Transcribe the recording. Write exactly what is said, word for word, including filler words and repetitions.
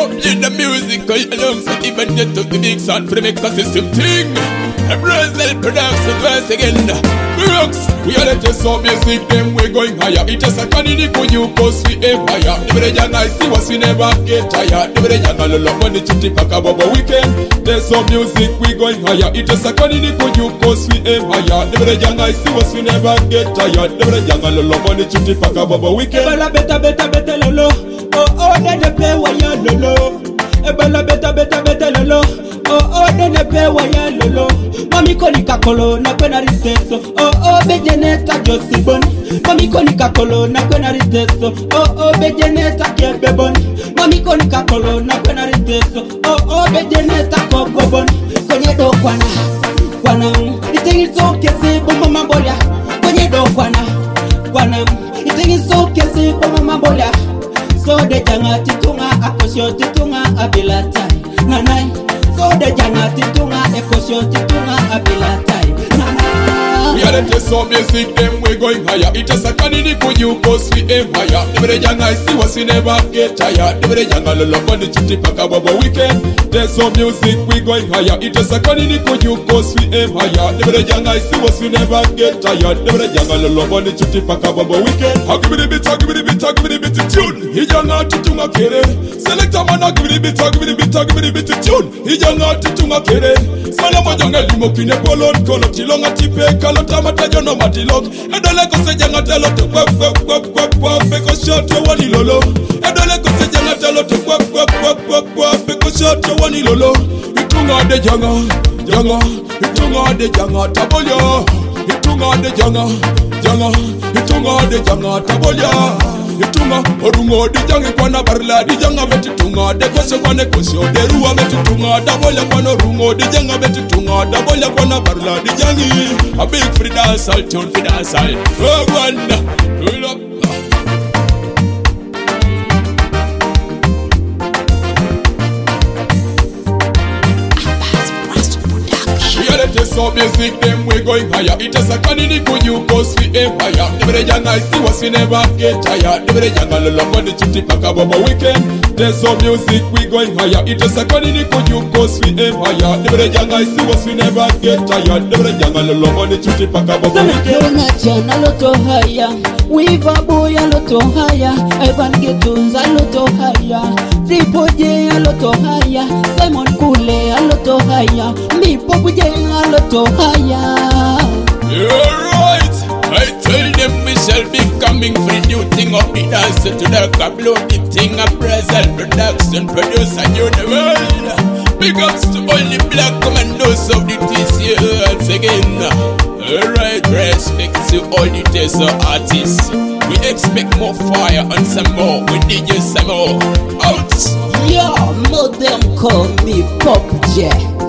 up in the music, I alongside even get to the big sound for the make a system thing. A Brazil production once again. Brooks, we are the so music, them we going higher. It is a candidate for you, cause we aim higher. The young I see was we never get tired. The young I love when the chitty pack up over weekend. There's some music, we going higher. It is a candidate for you, cause we aim higher. The young I see was we never get tired. The young I love when the chitty pack up over weekend. Ebala beta beta beta lolo, oh oh de ne pe waya lolo. Ebala beta beta beta lolo, oh oh de ne pe waya lolo. Mami koni kakolo na kwena risteso, oh oh bejeneta josibon. Mami koni kakolo na kwena risteso, oh oh bejeneta kebebon. Mami koni kakolo na kwena risteso, oh oh bejeneta kokobon. Konye do kwana, kwana, itingi soke si bomba mambolia. Konye do kwana, kwana, itingi soke si bomba mambolia. So de janga titunga akosyo titunga abilatai nanai. So de janga titunga ekosyo titunga abilatai nanai. We are the so music, them we going higher. It is a candidate for you, cause we aim higher. The young I see was we never get tired. The young I love on the chitty pack up over weekend. There's some music, we going higher. It is a candidate for you, cause we aim higher. The young I see was we never get tired. The young I love on the chitty pack up over weekend. I'll give me the beat, I'll give me the beat, I'll give me the beat to tune. He young out to tunga kere. Select a man, I'll give me the beat, I'll give me the beat, I'll give me the beat to tune. He young out to tunga kere. Salama young limo kine polon kono tilonga tipe kalota matajo no matilok. Edole ko se janga telo to kwap kwap kwap kwap kwap beko shot to wani lolo. Edole ko se janga telo to kwap kwap kwap kwap kwap beko shot to wani lolo. Itunga de janga janga, itunga de janga tabolya. Itunga de janga janga, itunga de janga tabolya. Itunga orungo di jangi kwana barla di janga beti tunga de kose kwane kose de ruwa beti tunga dabola kwana orungo di janga beti tunga dabola kwana barla di jangi. A big free dance all tune free dance all. Oh wanda pull up. So music, them we going higher. It is a candidate for you, cause we aim higher. The young I see was we never get tired. The young I love on the chitty pack up over weekend. There's some music, we going higher. It is a candidate for you, cause we aim higher. The young I see was we never get tired. The young I love on the chitty pack up over weekend. Jana loto higher, Weaver boy a loto higher, Evan Getunes a loto higher, Triple J a loto higher, Simon Kule a loto higher, me Popu J a loto higher. You're right. I tell them we shall be coming for the new thing of the dance to the cablo, the thing of Brazil production producer you the world. Big ups to all the black commandos of the T C once again. Alright, respect to all the Tesla artists. We expect more fire and some more. We need you some more. Out. Yo, more them call me Pop J.